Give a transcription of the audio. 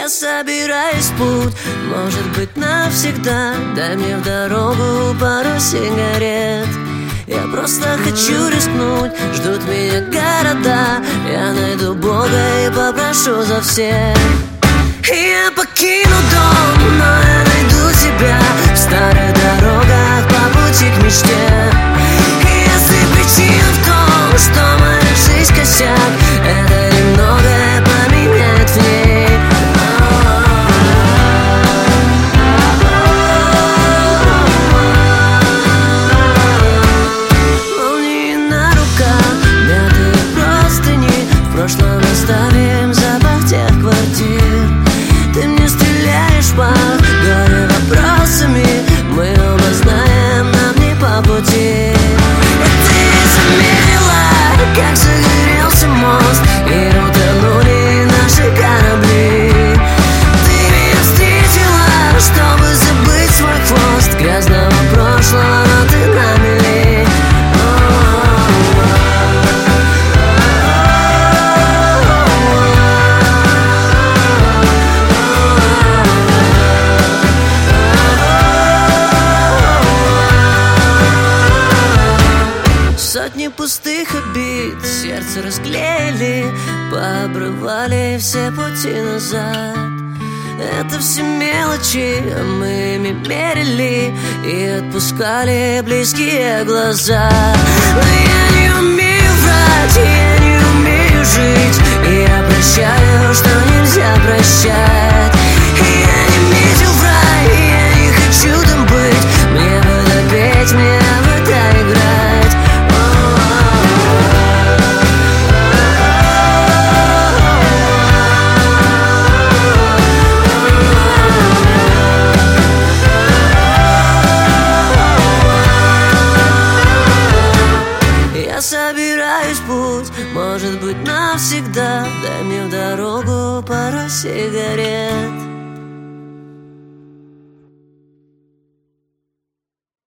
Я собираюсь в путь, может быть навсегда. Дай мне в дорогу пару сигарет. Я просто хочу рискнуть, ждут меня города. Я найду Бога и попрошу за всех. Я покину дом, но я найду тебя в старых дорогах по пути к мечте. Если причина в том, что моя жизнь косяк, это немногое поменяет в ней. Молнии на руках, мятые простыни, в прошлом оставим запах тех квартир. Ты мне стреляешь в пах, горя вопросами, мы оба знаем, нам не по пути. И ты заметила, как загорелся мост, и утонули наши корабли. Ты меня встретила, чтобы забыть свой хвост грязного прошлого, но ты на мели. Сотни пустых обид сердце расклеили, пообрывали все пути назад. Это все мелочи, а мы ими мерили и отпускали близкие глаза. Но я не умею врать, я не умею жить, и я прощаю, что нельзя прощать. И я не метил в рай, и я не хочу там быть. Мне бы допеть, мне в это играть. Я собираюсь в путь, может быть навсегда. Дай мне в дорогу пару сигарет.